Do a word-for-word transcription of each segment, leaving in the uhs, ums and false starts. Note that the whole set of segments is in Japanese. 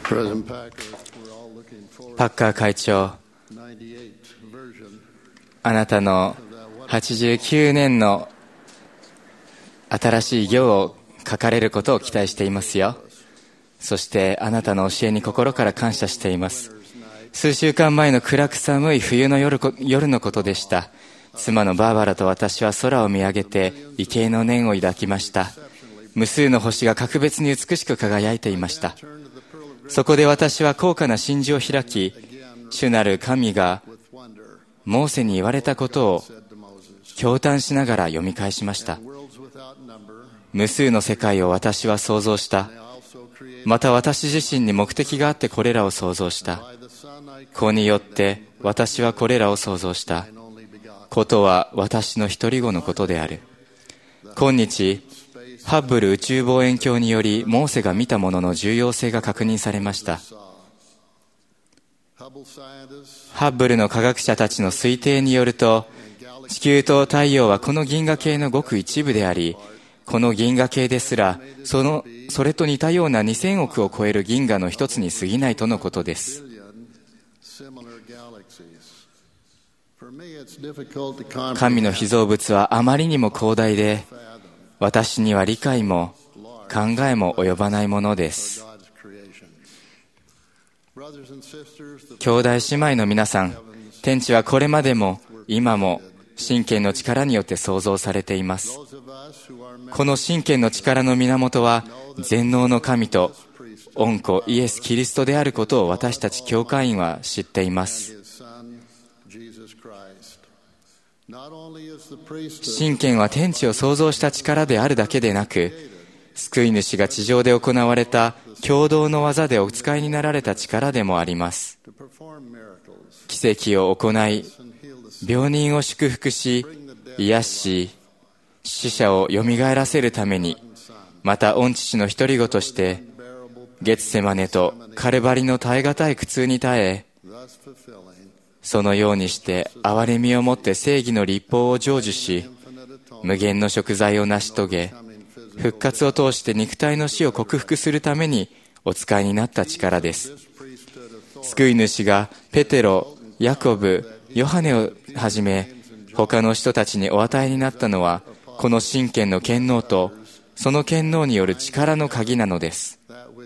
パッカー会長、あなたのはちじゅうきゅうねんの新しい行を書かれることを期待していますよ。そしてあなたの教えに心から感謝しています。数週間前の暗く寒い冬の 夜, 夜のことでした。妻のバーバラと私は空を見上げて畏敬の念を抱きました。無数の星が格別に美しく輝いていました。そこで私は高価な真珠を開き、主なる神がモーセに言われたことを驚嘆しながら読み返しました。無数の世界を私は創造した。また私自身に目的があってこれらを創造した。子によって私はこれらを創造した。ことは私の独り子のことである。今日、ハッブル宇宙望遠鏡によりモーセが見たものの重要性が確認されました。ハッブルの科学者たちの推定によると、地球と太陽はこの銀河系のごく一部であり、この銀河系ですらそのそれと似たようなにせんおくを超える銀河の一つに過ぎないとのことです。神の被造物はあまりにも広大で、私には理解も考えも及ばないものです。兄弟姉妹の皆さん、天地はこれまでも今も神権の力によって創造されています。この神権の力の源は全能の神と御子イエス・キリストであることを私たち教会員は知っています。神権は天地を創造した力であるだけでなく、救い主が地上で行われた共同の技でお使いになられた力でもあります。奇跡を行い、病人を祝福し、癒し、死者をよみがえらせるために、また御父の独り子としてゲツセマネとカルバリの耐え難い苦痛に耐え、そのようにして憐れみをもって正義の律法を成就し、無限の贖罪を成し遂げ、復活を通して肉体の死を克服するためにお使いになった力です。救い主がペテロ、ヤコブ、ヨハネをはじめ他の人たちにお与えになったのは、この神権の権能とその権能による力の鍵なのです。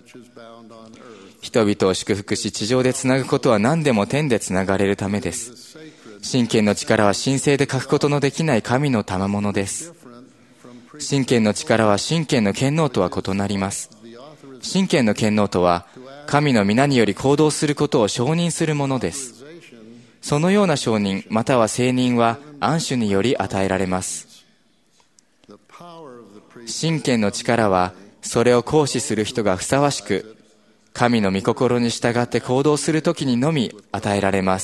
人々を祝福し地上でつなぐことは何でも天でつながれるためです。神権の力は神聖で欠くことのできない神の賜物です。神権の力は神権の権能とは異なります。神権の権能とは神の皆により行動することを承認するものです。そのような承認または承認は安守により与えられます。神権の力はそれを行使する人がふさわしく、神の御心に従って行動するときにのみ与えられます。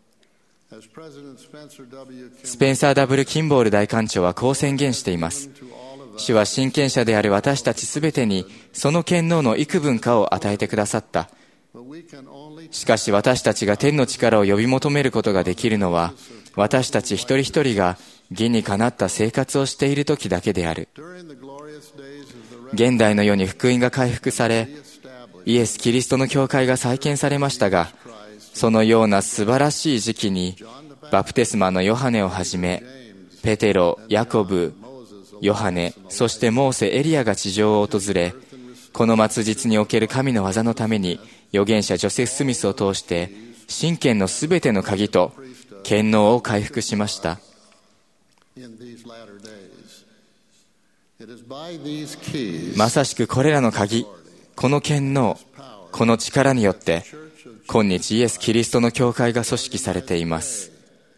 スペンサー・ダブル・キンボール大官長はこう宣言しています。主は親権者である私たちすべてにその権能の幾分かを与えてくださった。しかし私たちが天の力を呼び求めることができるのは、私たち一人一人が義にかなった生活をしているときだけである。現代の世に福音が回復され、イエス・キリストの教会が再建されましたが、そのような素晴らしい時期にバプテスマのヨハネをはじめ、ペテロ、ヤコブ、ヨハネ、そしてモーセ、エリアが地上を訪れ、この末日における神の技のために預言者ジョセフ・スミスを通して神権のすべての鍵と権能を回復しました。まさしくこれらの鍵、この権能、この力によって今日イエス・キリストの教会が組織されています。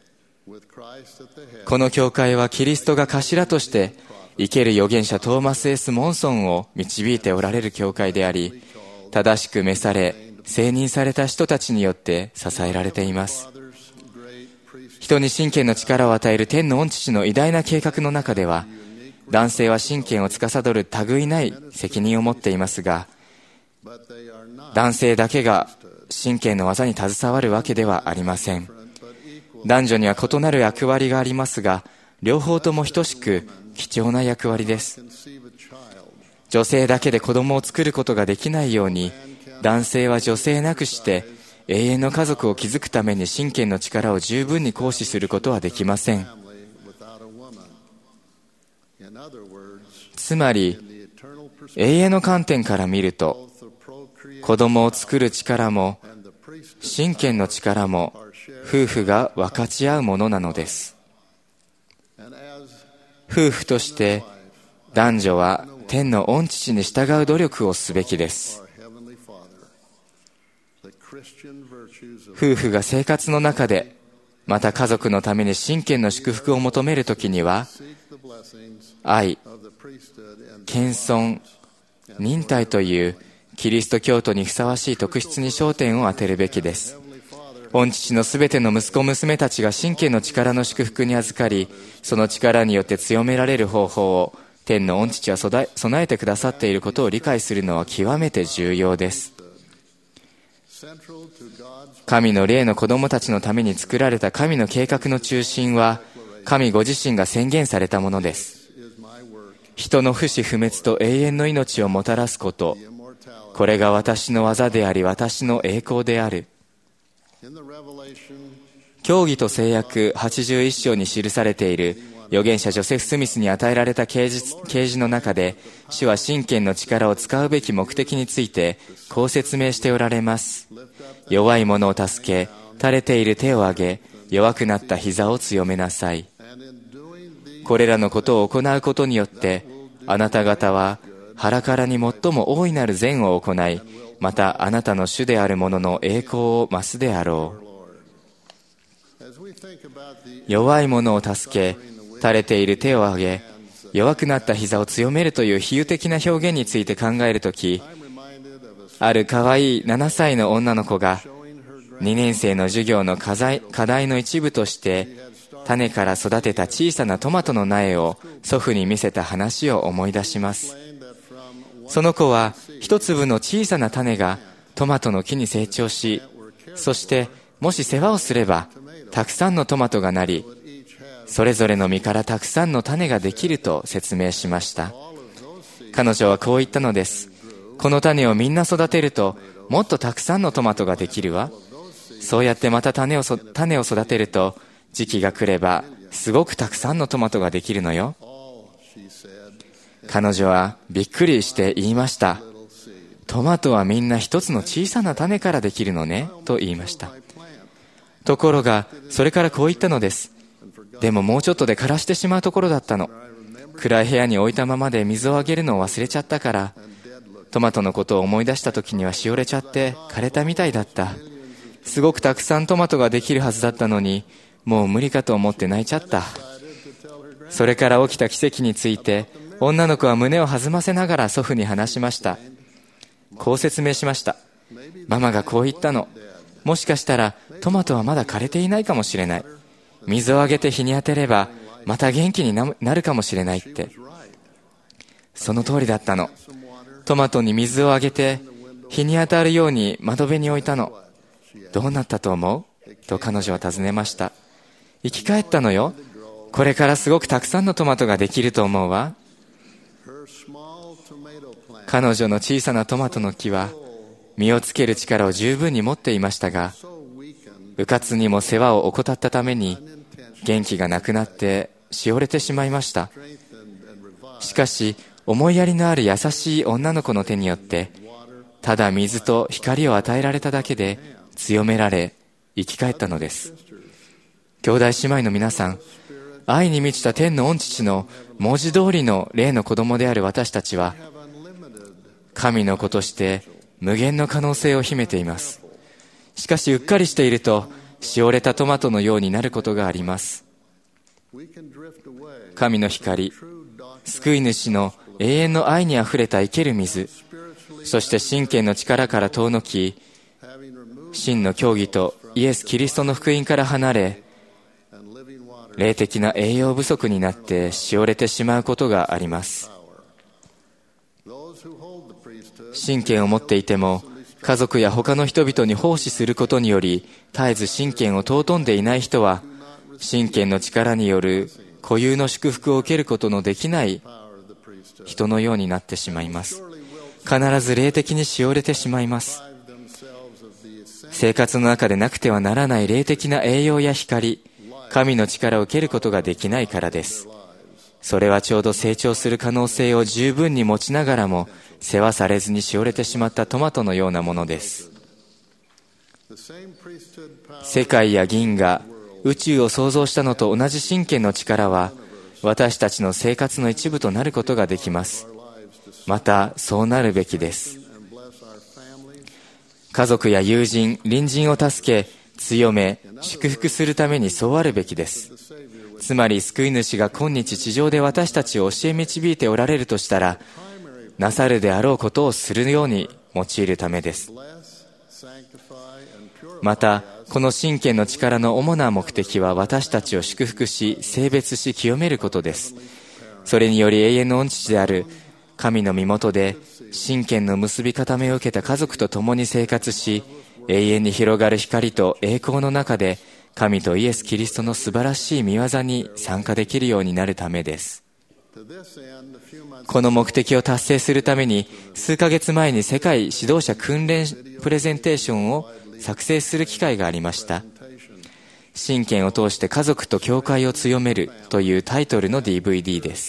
この教会はキリストが頭として生ける預言者トーマス・エス・モンソンを導いておられる教会であり、正しく召され承認された人たちによって支えられています。人に神権の力を与える天の御父の偉大な計画の中では、男性は神権を司る類いない責任を持っていますが、男性だけが神権の技に携わるわけではありません。男女には異なる役割がありますが、両方とも等しく貴重な役割です。女性だけで子供を作ることができないように、 男性は女性なくして永遠の家族を築くために神権の力を十分に行使することはできません。つまり、永遠の観点から見ると、子供を作る力も神権の力も夫婦が分かち合うものなのです。夫婦として男女は天の御父に従う努力をすべきです。夫婦が生活の中で、また家族のために神権の祝福を求めるときには、愛、謙遜、忍耐というキリスト教徒にふさわしい特質に焦点を当てるべきです。御父のすべての息子娘たちが神権の力の祝福に預かり、その力によって強められる方法を天の御父は備えてくださっていることを理解するのは極めて重要です。神の霊の子供たちのために作られた神の計画の中心は、神ご自身が宣言されたものです。人の不死不滅と永遠の命をもたらすこと、これが私の技であり、私の栄光である。教義と誓約はちじゅういっ章に記されている預言者ジョセフ・スミスに与えられた啓示、啓示の中で、主は神権の力を使うべき目的についてこう説明しておられます。弱い者を助け、垂れている手を挙げ、弱くなった膝を強めなさい。これらのことを行うことによって、あなた方は腹からに最も大いなる善を行い、またあなたの主である者の栄光を増すであろう。弱い者を助け、垂れている手を挙げ、弱くなった膝を強めるという比喩的な表現について考えるとき、ある可愛いななさいの女の子がにねん生の授業の課題、課題の一部として種から育てた小さなトマトの苗を祖父に見せた話を思い出します。その子は一粒の小さな種がトマトの木に成長し、そしてもし世話をすればたくさんのトマトがなり、それぞれの実からたくさんの種ができると説明しました。彼女はこう言ったのです。この種をみんな育てるともっとたくさんのトマトができるわ。そうやってまた種をそ、種を育てると時期が来ればすごくたくさんのトマトができるのよ。彼女はびっくりして言いました。トマトはみんな一つの小さな種からできるのね、と言いました。ところがそれからこう言ったのです。でももうちょっとで枯らしてしまうところだったの。暗い部屋に置いたままで水をあげるのを忘れちゃったから、トマトのことを思い出した時にはしおれちゃって枯れたみたいだった。すごくたくさんトマトができるはずだったのに、もう無理かと思って泣いちゃった。それから起きた奇跡について、女の子は胸を弾ませながら祖父に話しました。こう説明しました。ママがこう言ったの。もしかしたらトマトはまだ枯れていないかもしれない。水をあげて日に当てればまた元気になるかもしれないって。その通りだったの。トマトに水をあげて日に当たるように窓辺に置いたの。どうなったと思う？と彼女は尋ねました。生き返ったのよ。これからすごくたくさんのトマトができると思うわ。彼女の小さなトマトの木は実をつける力を十分に持っていましたが、うかつにも世話を怠ったために元気がなくなってしおれてしまいました。しかし思いやりのある優しい女の子の手によって、ただ水と光を与えられただけで強められ生き返ったのです。兄弟姉妹の皆さん、愛に満ちた天の御父の文字通りの霊の子供である私たちは、神の子として無限の可能性を秘めています。しかしうっかりしているとしおれたトマトのようになることがあります。神の光、救い主の永遠の愛にあふれた生ける水、そして神権の力から遠のき、真の教義とイエス・キリストの福音から離れ、霊的な栄養不足になってしおれてしまうことがあります。神権を持っていても、家族や他の人々に奉仕することにより絶えず神権を尊んでいない人は、神権の力による固有の祝福を受けることのできない人のようになってしまいます。必ず霊的にしおれてしまいます。 生活の中でなくてはならない霊的な栄養や光、神の力を受けることができないからです。それはちょうど成長する可能性を十分に持ちながらも、世話されずにしおれてしまったトマトのようなものです。世界や銀河、宇宙を創造したのと同じ神権の力は、私たちの生活の一部となることができます。また、そうなるべきです。家族や友人、隣人を助け、強め、祝福するためにそうあるべきです。つまり、救い主が今日地上で私たちを教え導いておられるとしたら、なさるであろうことをするように用いるためです。また、この神権の力の主な目的は私たちを祝福し、聖別し、清めることです。それにより永遠の御父である神の身元で、神権の結び固めを受けた家族と共に生活し、永遠に広がる光と栄光の中で、神とイエス・キリストの素晴らしい御業に参加できるようになるためです。この目的を達成するために、数ヶ月前に世界指導者訓練プレゼンテーションを作成する機会がありました。神権を通して家族と教会を強めるというタイトルの ディーブイディー です。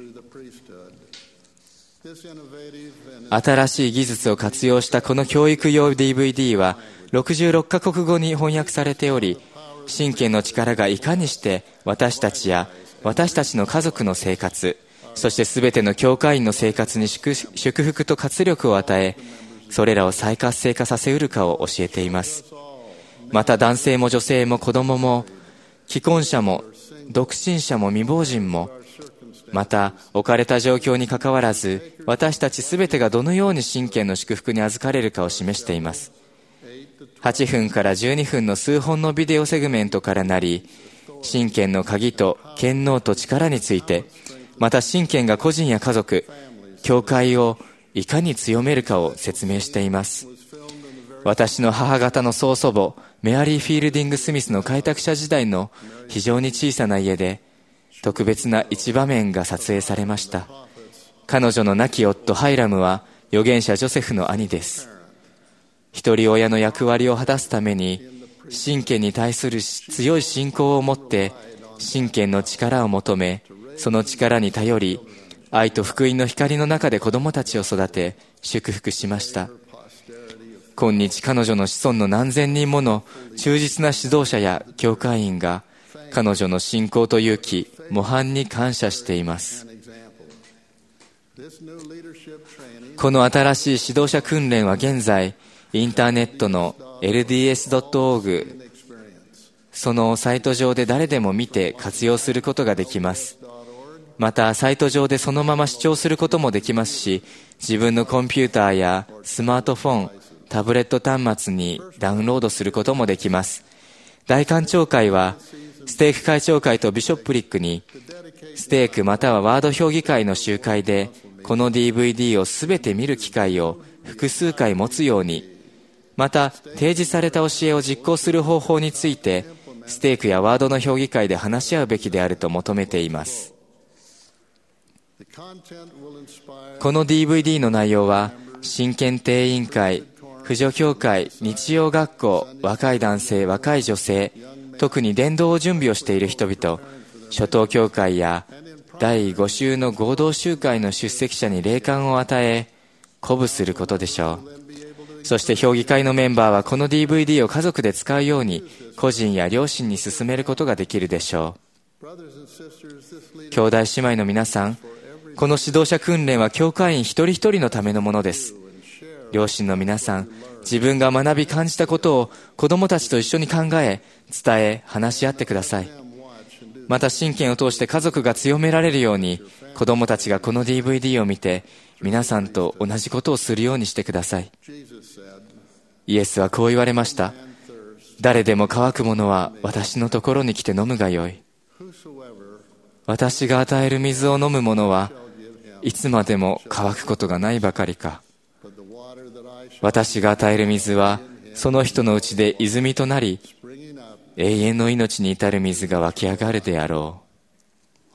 新しい技術を活用したこの教育用 ディーブイディー はろくじゅうろっカ国語に翻訳されており、神権の力がいかにして私たちや私たちの家族の生活、そしてすべての教会員の生活に祝福と活力を与え、それらを再活性化させうるかを教えています。また男性も女性も子供も既婚者も独身者も未亡人も、また置かれた状況にかかわらず、私たちすべてがどのように神権の祝福に預かれるかを示しています。はちふんからじゅうにふんの数本のビデオセグメントからなり、神権の鍵と権能と力について、また神権が個人や家族、教会をいかに強めるかを説明しています。私の母方の曽祖母メアリー・フィールディング・スミスの開拓者時代の非常に小さな家で、特別な一場面が撮影されました。彼女の亡き夫ハイラムは預言者ジョセフの兄です。一人親の役割を果たすために、神権に対する強い信仰を持って神権の力を求め、その力に頼り、愛と福音の光の中で子供たちを育て祝福しました。今日彼女の子孫の何千人もの忠実な指導者や教会員が彼女の信仰と勇気、模範に感謝しています。この新しい指導者訓練は現在、インターネットの エルディーエスドットオージー、そのサイト上で誰でも見て活用することができます。また、サイト上でそのまま視聴することもできますし、自分のコンピューターやスマートフォン、タブレット端末にダウンロードすることもできます。大官庁会は、ステーク会長会とビショップリックに、ステークまたはワード評議会の集会で、この ディーブイディー をすべて見る機会を複数回持つように、また提示された教えを実行する方法について、ステークやワードの評議会で話し合うべきであると求めています。この ディーブイディー の内容は、新検定委員会、扶助協会、日曜学校、若い男性、若い女性、特に伝道を準備をしている人々、初等教会やだいご週の合同集会の出席者に霊感を与え、鼓舞することでしょう。そして評議会のメンバーはこの ディーブイディー を家族で使うように、個人や両親に勧めることができるでしょう。兄弟姉妹の皆さん、この指導者訓練は教会員一人一人のためのものです。両親の皆さん、自分が学び感じたことを子供たちと一緒に考え、伝え、話し合ってください。また神権を通して家族が強められるように、子供たちがこの ディーブイディー を見て、皆さんと同じことをするようにしてください。イエスはこう言われました。誰でも乾く者は私のところに来て飲むがよい。私が与える水を飲む者はいつまでも乾くことがないばかりか。私が与える水はその人のうちで泉となり、永遠の命に至る水が湧き上がるであろう。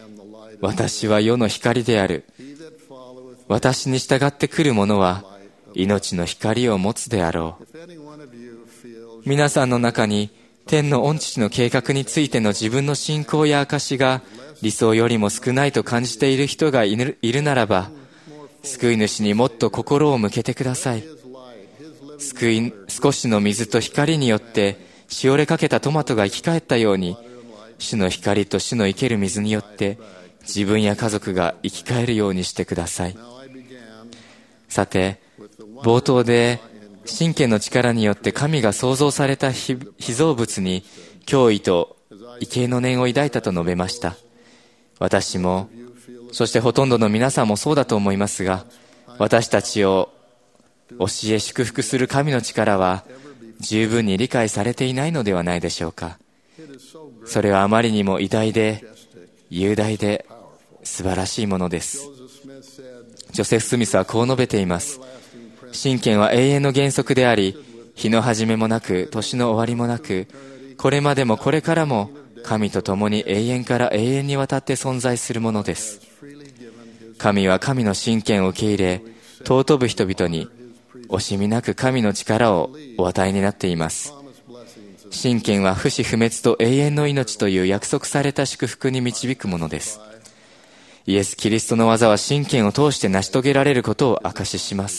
私は世の光である。私に従ってくる者は命の光を持つであろう。皆さんの中に天の御父の計画についての自分の信仰や証が理想よりも少ないと感じている人がいる、いるならば、救い主にもっと心を向けてください。救い、少しの水と光によってしおれかけたトマトが生き返ったように、主の光と主の生ける水によって自分や家族が生き返るようにしてください。さて、冒頭で神権の力によって神が創造された被造物に脅威と畏敬の念を抱いたと述べました。私も、そしてほとんどの皆さんもそうだと思いますが、私たちを教え祝福する神の力は十分に理解されていないのではないでしょうか。それはあまりにも偉大で雄大で素晴らしいものです。ジョセフ・スミスはこう述べています。神権は永遠の原則であり、日の始めもなく年の終わりもなく、これまでもこれからも神と共に永遠から永遠にわたって存在するものです。神は神の神権を受け入れ、尊ぶ人々に惜しみなく神の力をお与えになっています。神権は不死不滅と永遠の命という約束された祝福に導くものです。イエス・キリストの技は神権を通して成し遂げられることを証しします。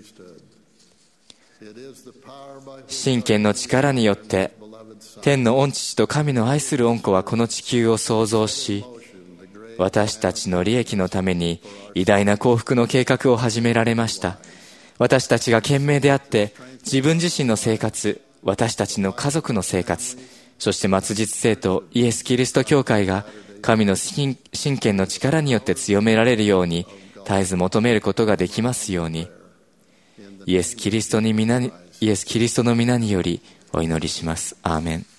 神権の力によって天の御父と神の愛する御子はこの地球を創造し、私たちの利益のために偉大な幸福の計画を始められました。私たちが賢明であって自分自身の生活、私たちの家族の生活、そして末日生徒イエス・キリスト教会が神の神権の力によって強められるように絶えず求めることができますように、イエス・キリストに皆にイエス・キリストの皆によりお祈りします。アーメン。